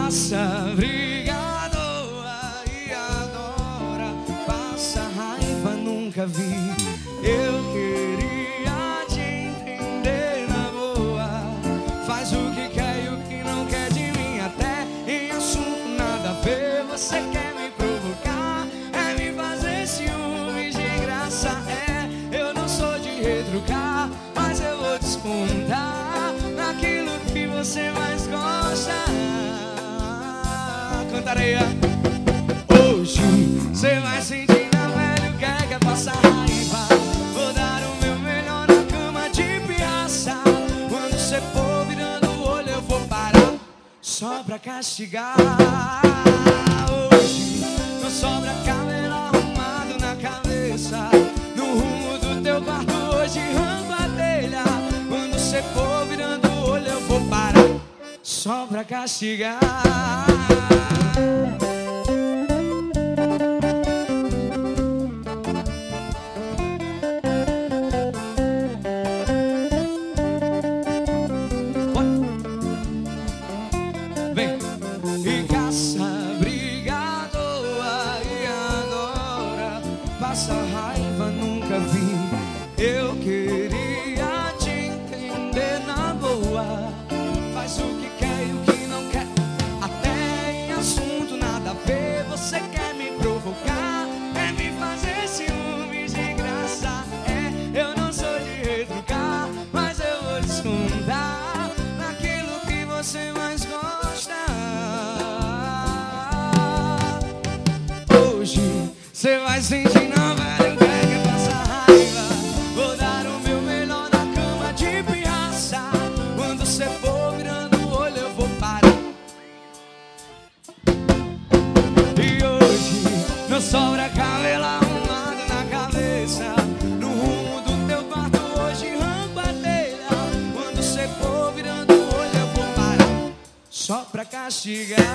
caça, briga, doa e adora. Passa raiva, nunca vi. Eu queria te entender na boa. Faz o que quer e o que não quer de mim. Até em assunto nada a ver. Você quer me provocar, é me fazer ciúmes de graça. É, eu não sou de retrucar, mas eu vou descontar naquilo que você mais gosta. Cantareia. Hoje você vai sentir na velho que quer passar raiva. Vou dar o meu melhor na cama de pirraça. Quando você for virando o olho eu vou parar só pra castigar. Hoje não sobra cabelo arrumado na cabeça. No rumo do teu quarto hoje rampa a telha. Quando você for virando o olho eu vou parar só pra castigar. Vem. E caça, briga, doa e adora. Passa raiva, nunca vi. Eu queria te entender na boa. Faz o que quer e o que não quer. Até em assunto nada a ver. Você quer me provocar, é me fazer ciúmes de graça. É, eu não sou de retrucar, mas eu vou descontar naquilo que você mais gosta. Hoje você vai sentir na velha que quer passar raiva. Vou dar o meu melhor na cama de pirraça. Quando você for virando o olho eu vou parar. E hoje não sobra cabelo arrumado na cabeça. No rumo do teu quarto hoje rampa a telha. Quando você for virando o olho eu vou parar só pra castigar.